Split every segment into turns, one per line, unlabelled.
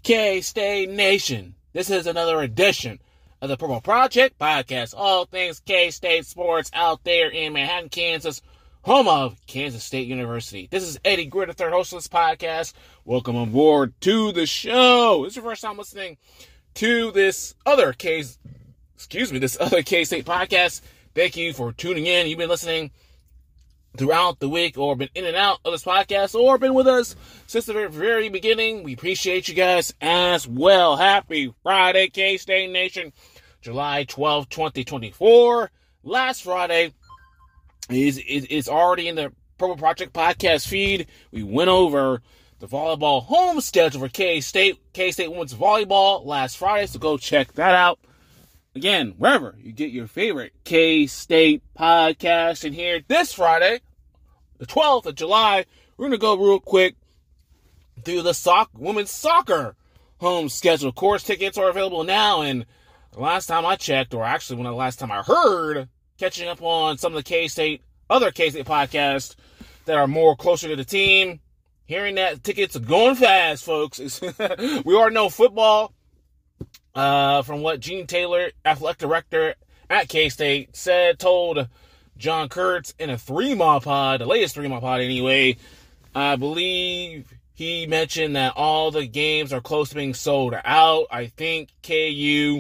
K-State Nation. This is another edition of the Purple Project Podcast. All things K-State sports out there in Manhattan, Kansas, home of Kansas State University. This is Eddie Greer, the third host of this podcast. Welcome aboard to the show. This is your first time listening to this other K-State podcast. Thank you for tuning in. You've been listening throughout the week or been in and out of this podcast or been with us since the very beginning. We appreciate you guys as well. Happy Friday, K-State Nation. July 12th, 2024. Last Friday is already in the Purple Project podcast feed. We went over the volleyball home schedule for K-State women's volleyball last Friday, so go check that out. Again, wherever you get your favorite K-State podcast. And here this Friday, the 12th of July, we're going to go real quick through the women's soccer home schedule. Of course, tickets are available now. And the last time I checked, or actually the last time I heard, catching up on some of the other K-State podcasts that are more closer to the team, hearing that tickets are going fast, folks. We already know football. From what Gene Taylor, athletic director at K-State, told John Kurtz in a 3-mile pod, the latest 3-mile pod anyway, I believe he mentioned that all the games are close to being sold out. I think KU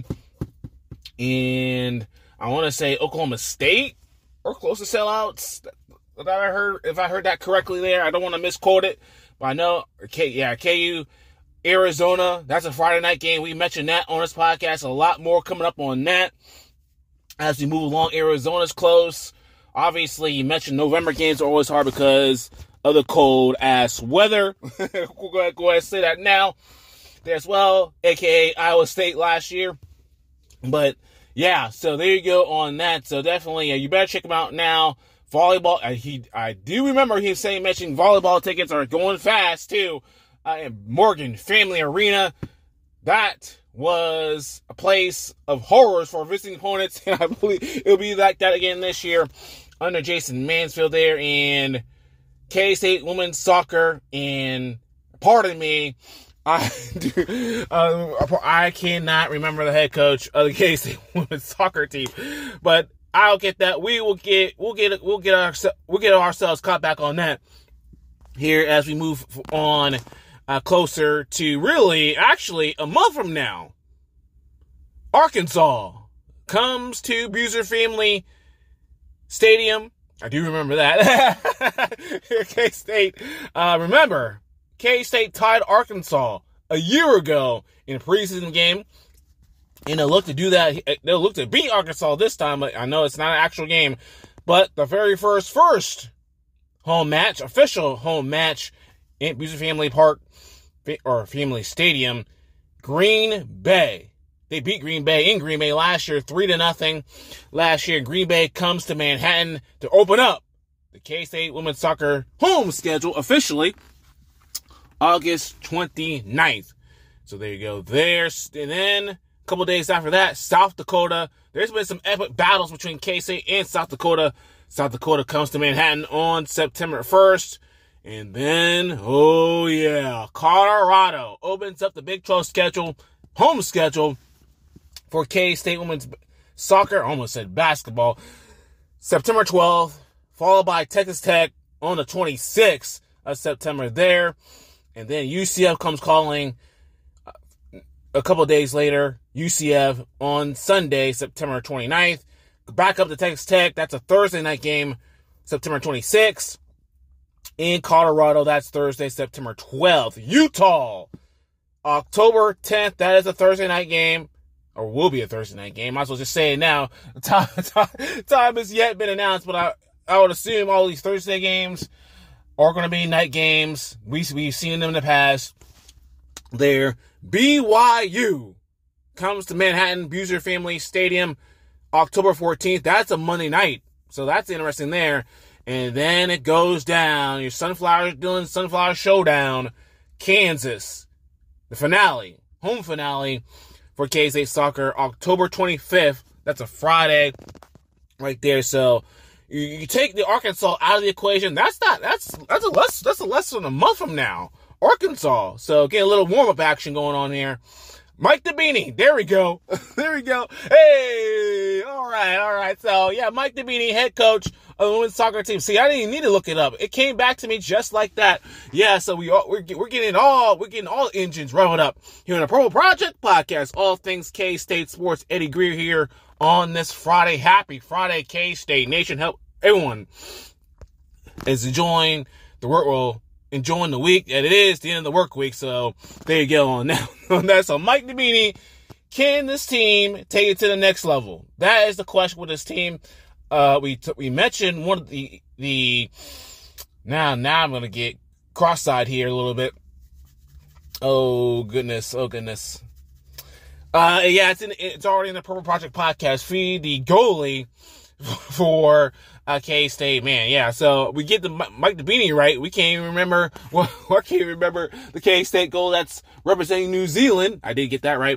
and I want to say Oklahoma State are close to sellouts. If I heard that correctly there, I don't want to misquote it, but I know, KU, Arizona, that's a Friday night game. We mentioned that on this podcast. A lot more coming up on that as we move along. Arizona's close. Obviously, you mentioned November games are always hard because of the cold-ass weather. We'll go ahead and say that now. There as well, a.k.a. Iowa State last year. But, yeah, so there you go on that. So definitely, you better check them out now. Volleyball, I do remember him mentioning volleyball tickets are going fast, too. Morgan Family Arena, that was a place of horrors for visiting opponents, and I believe it'll be like that again this year under Jason Mansfield there, and K-State women's soccer, and pardon me, I cannot remember the head coach of the K-State women's soccer team, but I'll get that. We'll get ourselves caught back on that here as we move on. Closer to really, actually, a month from now, Arkansas comes to Buser Family Stadium. I do remember that. K-State. Remember, K-State tied Arkansas a year ago in a preseason game. And they'll look to do that. They'll look to beat Arkansas this time. I know it's not an actual game. But the very first home match, official home match in Buser Family Park, or Family Stadium, Green Bay. They beat Green Bay in Green Bay last year, 3-0. Last year, Green Bay comes to Manhattan to open up the K-State women's soccer home schedule officially August 29th. So there you go. And then a couple days after that, South Dakota. There's been some epic battles between K-State and South Dakota. South Dakota comes to Manhattan on September 1st. And then, Colorado opens up the Big 12 home schedule for K-State women's soccer. I almost said basketball. September 12th, followed by Texas Tech on the 26th of September there. And then UCF comes calling a couple days later. UCF on Sunday, September 29th. Back up to Texas Tech. That's a Thursday night game, September 26th. In Colorado, that's Thursday, September 12th. Utah, October 10th. That is a Thursday night game, or will be a Thursday night game. Might as well just say it now. Time has yet been announced, but I would assume all these Thursday games are going to be night games. We've seen them in the past. There, BYU comes to Manhattan, Buser Family Stadium, October 14th. That's a Monday night, so that's interesting there. And then it goes down. Your Sunflower Showdown, Kansas. The finale, home finale for K-State soccer, October 25th. That's a Friday right there. So you take the Arkansas out of the equation. That's less than a month from now. Arkansas. So getting a little warm-up action going on here. Mike DeBeanie. There we go. There we go. Hey, all right. So yeah, Mike DeBeanie, head coach of the women's soccer team. See, I didn't even need to look it up. It came back to me just like that. Yeah, so we're getting all engines revving up here in the Purple Project Podcast. All things K-State sports. Eddie Greer here on this Friday. Happy Friday, K-State Nation. Help everyone is enjoying the work. Well, enjoying the week, and it is the end of the work week, so there you go on that. So Mike DeBeanie, can this team take it to the next level? That is the question with this team. We mentioned one of the now I'm going to get cross-eyed here a little bit. Oh goodness. Yeah, it's already in the Purple Project Podcast feed. The goalie for K-State, man, yeah. So we get the Mike DeBeanie right. We can't even remember. Well, I can't remember the K-State goal that's representing New Zealand. I did get that right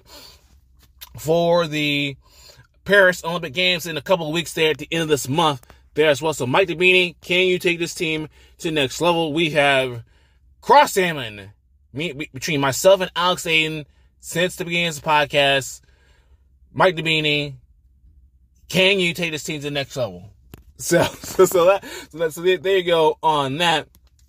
for the Paris Olympic Games in a couple of weeks there at the end of this month there as well. So Mike DeBeanie, can you take this team to the next level? We have cross-examined between myself and Alex Aiden since the beginning of the podcast. Mike DeBeanie, can you take this team to the next level? So there you go on that.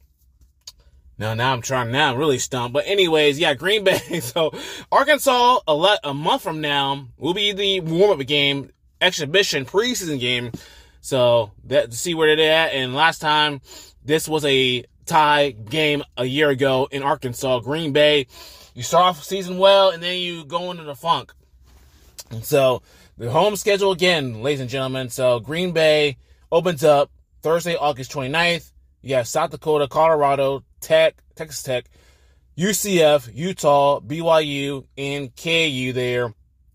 Now I'm really stumped. But anyways, yeah, Green Bay. So Arkansas, a month from now, will be the warm-up game, exhibition, preseason game. So that to see where they're at. And last time, this was a tie game a year ago in Arkansas. Green Bay, you start off the season well, and then you go into the funk. And so the home schedule again, ladies and gentlemen. So Green Bay opens up Thursday, August 29th. You have South Dakota, Colorado, Texas Tech, UCF, Utah, BYU, and KU there.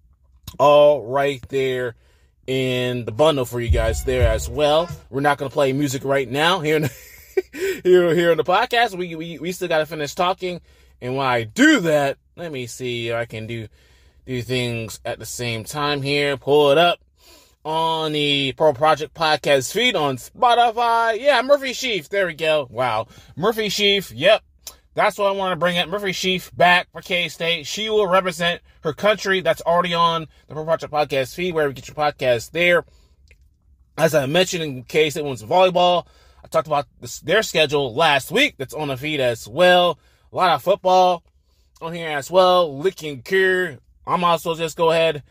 All right there in the bundle for you guys there as well. We're not going to play music right now here in here in the podcast. We still got to finish talking. And when I do that, let me see if I can do things at the same time here. Pull it up on the Purple Project Podcast feed on Spotify. Yeah, Murphy Sheaf. There we go. Wow. Murphy Sheaf. Yep. That's what I want to bring up. Murphy Sheaf back for K-State. She will represent her country. That's already on the Purple Project Podcast feed, where we get your podcast there. As I mentioned in K-State Women's Volleyball, I talked about their schedule last week. That's on the feed as well. A lot of football on here as well. Licking Cure. I'm also just go ahead.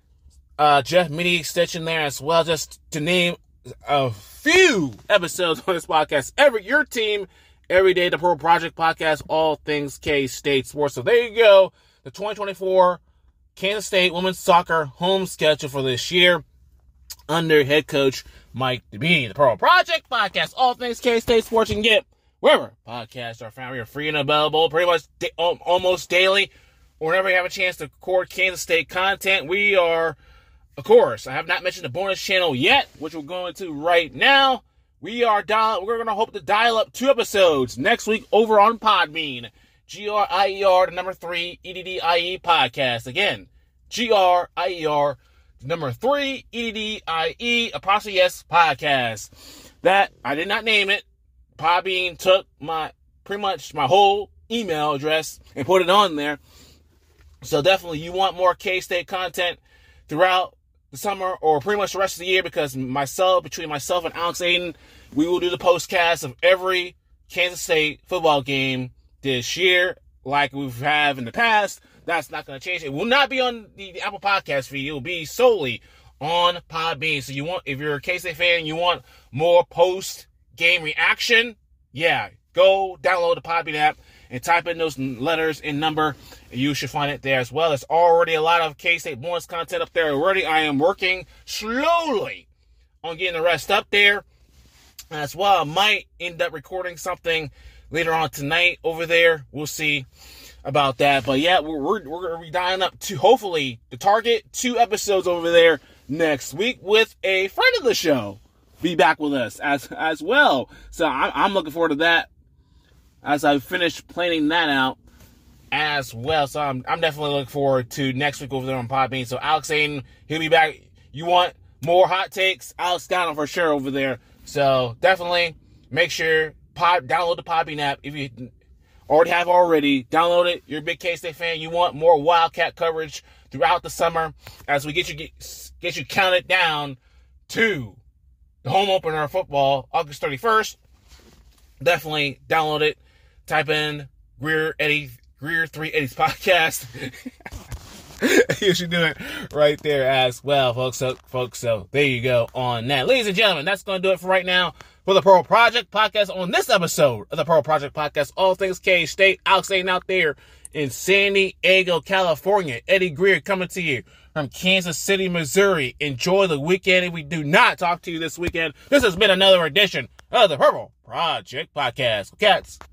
Jeff mini extension there as well, just to name a few episodes on this podcast. Your team, every day, the Purple Project Podcast, all things K-State sports. So there you go. The 2024 Kansas State women's soccer home schedule for this year under head coach Mike DeBeanie. The Purple Project Podcast, all things K-State sports. You can get wherever podcasts are found. We are free and available pretty much almost daily. Or whenever you have a chance to record Kansas State content, we are, of course, I have not mentioned the bonus channel yet, which we're going to right now. We're going to hope to dial up 2 episodes next week over on Podbean. GRIER, the number 3, EDDIE podcast. Again, GRIER, the number 3, EDDIE, apostrophe S podcast. That, I did not name it. Podbean took pretty much my whole email address and put it on there. So definitely you want more K-State content throughout the summer or pretty much the rest of the year, because between myself and Alex Aiden, we will do the postcast of every Kansas State football game this year like we've had in the past. That's not going to change. It will not be on the Apple Podcast feed. It will be solely on Podbean. So if you're a K-State fan and you want more post-game reaction, yeah, go download the Podbean app and type in those letters and number, and you should find it there as well. There's already a lot of K-State bonus content up there already. I am working slowly on getting the rest up there as well. I might end up recording something later on tonight over there. We'll see about that. But yeah, we're going to be dialing up to hopefully the target 2 episodes over there next week with a friend of the show be back with us as well. So I'm looking forward to that as I finish planning that out as well. So I'm definitely looking forward to next week over there on Podbean. So Alex Aiden, he'll be back. You want more hot takes? Alex got him for sure over there. So definitely make sure download the Podbean app already. Download it. You're a big K-State fan. You want more Wildcat coverage throughout the summer as we get you counted down to the home opener of football, August 31st. Definitely download it. Type in Greer 380's podcast. You should do it right there as well, folks. So there you go on that. Ladies and gentlemen, that's going to do it for right now for the Pearl Project Podcast on this episode of the Pearl Project Podcast. All things K-State. Alex Zayden out there in San Diego, California. Eddie Greer coming to you from Kansas City, Missouri. Enjoy the weekend. If we do not talk to you this weekend, this has been another edition of the Purple Project Podcast. Cats.